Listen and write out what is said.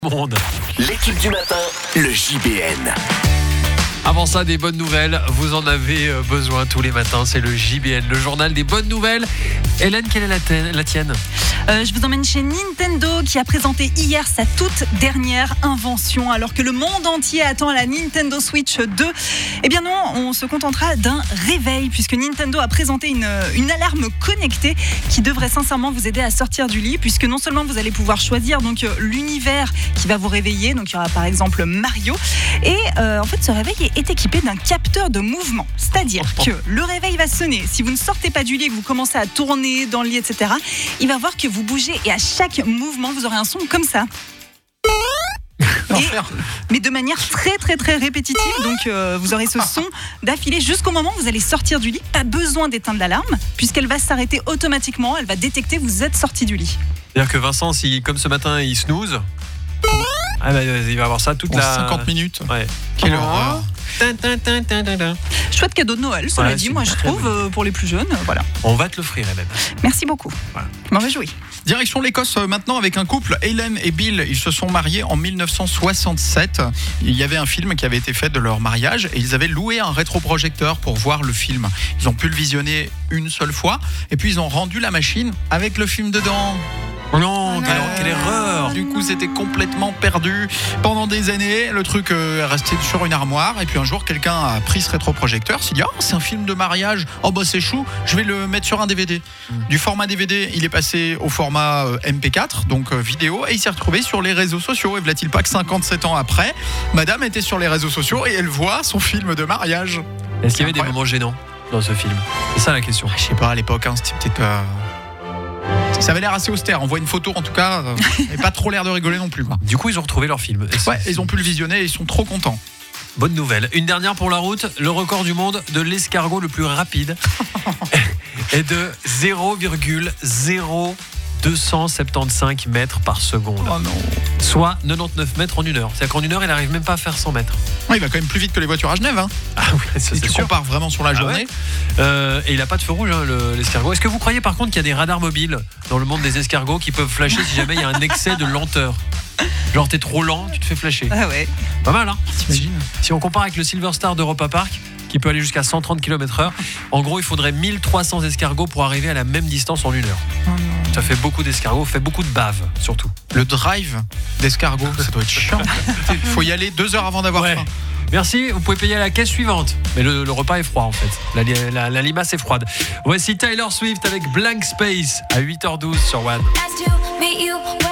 Monde. L'équipe du matin, le JBN. Avant ça, des bonnes nouvelles. Vous en avez besoin tous les matins. C'est le JBN, le journal des bonnes nouvelles. Hélène, quelle est la tienne ? Je vous emmène chez Nintendo qui a présenté hier sa toute dernière invention. Alors que le monde entier attend la Nintendo Switch 2, eh bien non, on se contentera d'un réveil puisque Nintendo a présenté une alarme connectée qui devrait sincèrement vous aider à sortir du lit, puisque non seulement vous allez pouvoir choisir donc l'univers qui va vous réveiller, donc il y aura par exemple Mario, et en fait ce réveil est équipé d'un capteur de mouvement, c'est-à-dire que le réveil va sonner. Si vous ne sortez pas du lit et que vous commencez à tourner dans le lit, etc., il va voir que vous bougez et à chaque mouvement vous aurez un son comme ça. Mais de manière très très très répétitive, donc vous aurez ce son d'affilée jusqu'au moment où vous allez sortir du lit. Pas besoin d'éteindre l'alarme puisqu'elle va s'arrêter automatiquement, elle va détecter que vous êtes sorti du lit. C'est-à-dire que Vincent, si comme ce matin il snooze, il va avoir ça toute la 50 minutes. Ouais. Quelle horreur. Chouette cadeau de Noël, cela dit, moi je trouve, pour les plus jeunes, voilà. On va te l'offrir, Hélène. Merci beaucoup. Voilà. Je m'en réjouis. Direction l'Écosse maintenant avec un couple, Hélène et Bill. Ils se sont mariés en 1967. Il y avait un film qui avait été fait de leur mariage et ils avaient loué un rétroprojecteur pour voir le film. Ils ont pu le visionner une seule fois et puis ils ont rendu la machine avec le film dedans. Oh non, quelle erreur. Du coup, c'était complètement perdu pendant des années. Le truc est resté sur une armoire. Et puis un jour, quelqu'un a pris ce rétroprojecteur, s'est dit « Oh, c'est un film de mariage. Oh, bah c'est chou, je vais le mettre sur un DVD. » Du format DVD, il est passé au format MP4, donc vidéo. Et il s'est retrouvé sur les réseaux sociaux. Et voilà-t-il pas que 57 ans après, madame était sur les réseaux sociaux et elle voit son film de mariage. Est-ce qu'il y avait des moments gênants dans ce film ? C'est ça la question. Je sais pas, à l'époque, c'était peut-être pas... Ça avait l'air assez austère. On voit une photo, en tout cas, et pas trop l'air de rigoler non plus, quoi. Du coup, ils ont retrouvé leur film. Ouais, ils ont pu le visionner et ils sont trop contents. Bonne nouvelle. Une dernière pour la route. Le record du monde de l'escargot le plus rapide est de 0,0275 mètres par seconde. Oh non. Soit 99 mètres en une heure. C'est-à-dire qu'en une heure, il n'arrive même pas à faire 100 mètres. Ouais, il va quand même plus vite que les voitures à Genève. Hein. Ah oui, ça, si c'est tu sûr. compares vraiment sur la journée. Ouais. Et il n'a pas de feu rouge, l'escargot. Est-ce que vous croyez par contre qu'il y a des radars mobiles dans le monde des escargots qui peuvent flasher si jamais il y a un excès de lenteur ? Genre t'es trop lent, tu te fais flasher. Ah ouais. Pas mal, hein ? T'imagines ? Si on compare avec le Silver Star d'Europa Park, qui peut aller jusqu'à 130 km/h, en gros il faudrait 1300 escargots pour arriver à la même distance en une heure. Ça fait beaucoup d'escargots, fait beaucoup de bave surtout. Le drive d'escargot, ça doit être chiant. Il faut y aller 2 heures avant d'avoir faim. Merci, vous pouvez payer à la caisse suivante. Mais le repas est froid en fait. La limace est froide. Voici Taylor Swift avec Blank Space à 8h12 sur One.